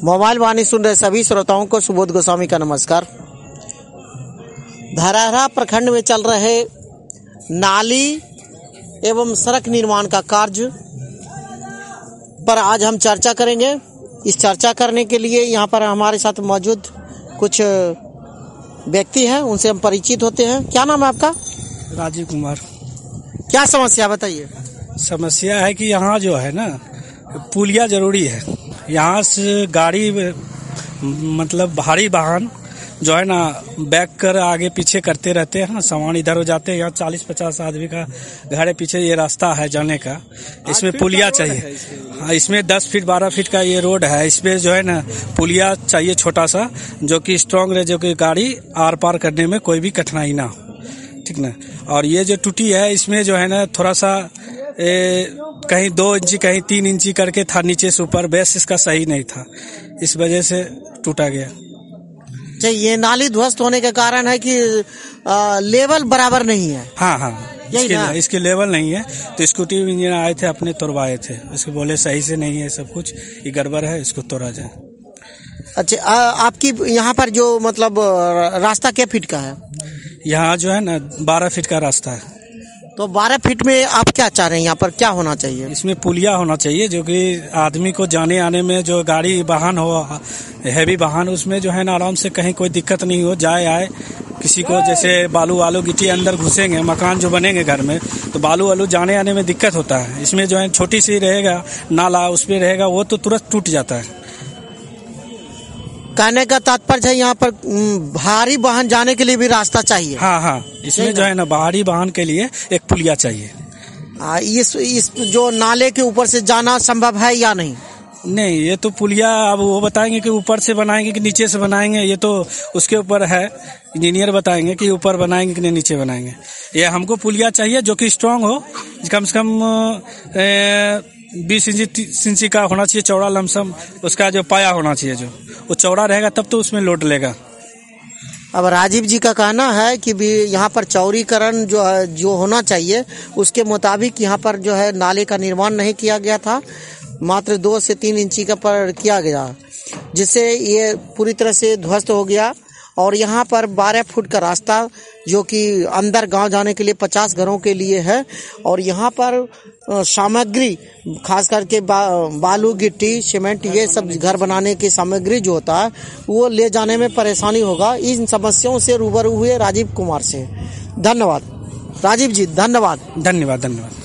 Mobile वाणी सुन रहे सभी श्रोताओं को सुबोध गोस्वामी का नमस्कार। धरहरा प्रखंड में चल रहे नाली एवं सड़क निर्माण का कार्य पर आज हम चर्चा करेंगे। इस चर्चा करने के लिए यहाँ पर हमारे साथ मौजूद कुछ व्यक्ति हैं, उनसे हम परिचित होते हैं। क्या नाम है आपका? राजीव कुमार। क्या समस्या बताइए? समस्या है कि यहाँ जो है ना पुलिया जरूरी है। यहाँ से गाड़ी मतलब भारी वाहन जो है ना बैक कर आगे पीछे करते रहते हैं, सामान इधर हो जाते हैं। यहाँ 40-50 आदमी का घर है, पीछे ये रास्ता है जाने का, इसमें पुलिया चाहिए। हाँ, इसमें 10 फीट 12 फीट का ये रोड है, इसमें जो है ना पुलिया चाहिए छोटा सा, जो कि स्ट्रांग रहे, जो कि गाड़ी आर पार करने में कोई भी कठिनाई ना हो, ठीक ना। और ये जो टूटी है इसमें जो है ना थोड़ा सा कहीं 2 इंची कहीं 3 इंची करके था, नीचे से ऊपर बेस इसका सही नहीं था, इस वजह से टूटा गया। ये नाली ध्वस्त होने के कारण है कि लेवल बराबर नहीं है। हाँ, इसके लेवल नहीं है, तो स्कूटी इंजीनियर आए थे, अपने तोड़वाए थे। इसको बोले सही से नहीं है, सब कुछ ये गड़बड़ है, इसको तोड़ा जाए। अच्छा, आपकी यहाँ पर जो मतलब रास्ता क्या फीट का है? यहाँ जो है ना 12 फीट का रास्ता है। तो 12 फीट में आप क्या चाह रहे हैं? यहाँ पर क्या होना चाहिए? इसमें पुलिया होना चाहिए, जो कि आदमी को जाने आने में, जो गाड़ी वाहन हो हैवी वाहन, उसमें जो है ना आराम से कहीं कोई दिक्कत नहीं हो, जाए आए। किसी को जैसे बालू वालू गिट्टी अंदर घुसेंगे, मकान जो बनेंगे घर में, तो बालू वालू जाने आने में दिक्कत होता है। इसमें जो है छोटी सी रहेगा नाला, उसमें रहेगा वो तो तुरंत टूट जाता है। कहने का तात्पर्य है यहाँ पर भारी वाहन जाने के लिए भी रास्ता चाहिए। हाँ, इसमें जो है ना भारी वाहन के लिए एक पुलिया चाहिए। इस जो नाले के ऊपर से जाना संभव है या नहीं? नहीं, ये तो पुलिया अब वो बताएंगे कि ऊपर से बनाएंगे कि नीचे से बनाएंगे, ये तो उसके ऊपर है। इंजीनियर बताएंगे कि ऊपर बनाएंगे कि नीचे बनाएंगे। ये हमको पुलिया चाहिए जो कि स्ट्रांग हो, कम से कम 20 इंची का होना चाहिए चौड़ा, लमसम उसका जो पाया होना चाहिए, जो वो चौड़ा रहेगा तब तो उसमें लोड लेगा। अब राजीव जी का कहना है कि भी यहाँ पर चौड़ीकरण जो होना चाहिए उसके मुताबिक यहाँ पर जो है नाले का निर्माण नहीं किया गया था, मात्र 2 से 3 इंची का पर किया गया, जिससे ये पूरी तरह से ध्वस्त हो गया। और यहाँ पर 12 फुट का रास्ता जो कि अंदर गांव जाने के लिए 50 घरों के लिए है, और यहाँ पर सामग्री खास करके बालू गिट्टी सीमेंट ये सब घर बनाने की सामग्री जो होता है वो ले जाने में परेशानी होगा। इन समस्याओं से रूबरू हुए राजीव कुमार से। धन्यवाद राजीव जी, धन्यवाद।